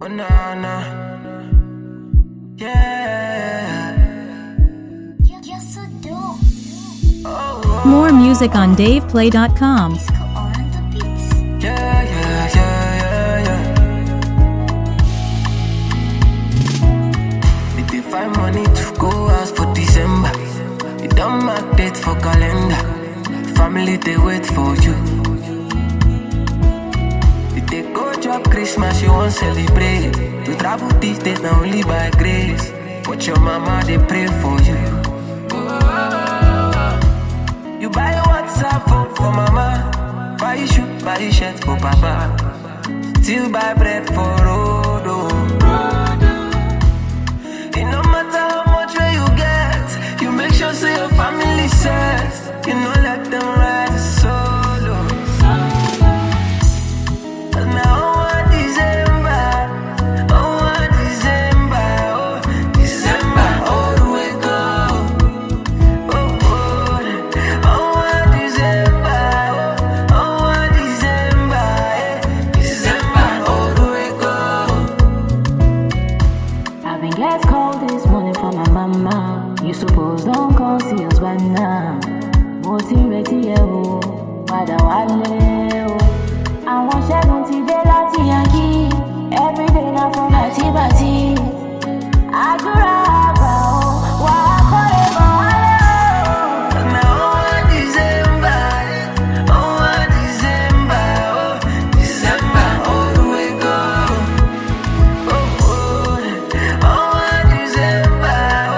banana. Yeah. You're so dope. Oh, More music on DavePlay.com. Disco on the beats. yeah. Did they find money to go out for December? You don't mark dates for calendar. Family, they wait for you. Did they go job Christmas, you won't celebrate. To travel these days, now only by grace. But your mama, they pray for you. You buy a WhatsApp phone for mama. Buy a shoe, buy a shirt for papa. Still buy bread for road. It no matter how much way you get, you make sure say your family set. You know let them ride solo. And now December, December, all the way go. December, all the way go. I've been get called this morning from my mama. You suppose don't call see us right now. Motivate you, padà wálé o. Àwọn ṣẹ́gun ti dé láti Yankee. Everyday na for bàtí. Àdúrà àgbà o, wà á kọ́lé bọ̀ wálé o. Now December, December, all the way go. December,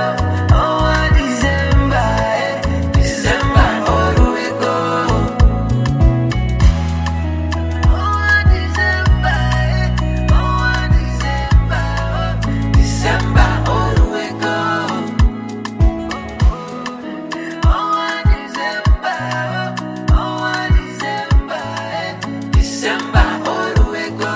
December, all the way go. December, all the way go. December, all the way go.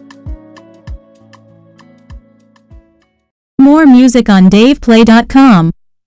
More music on DavePlay.com.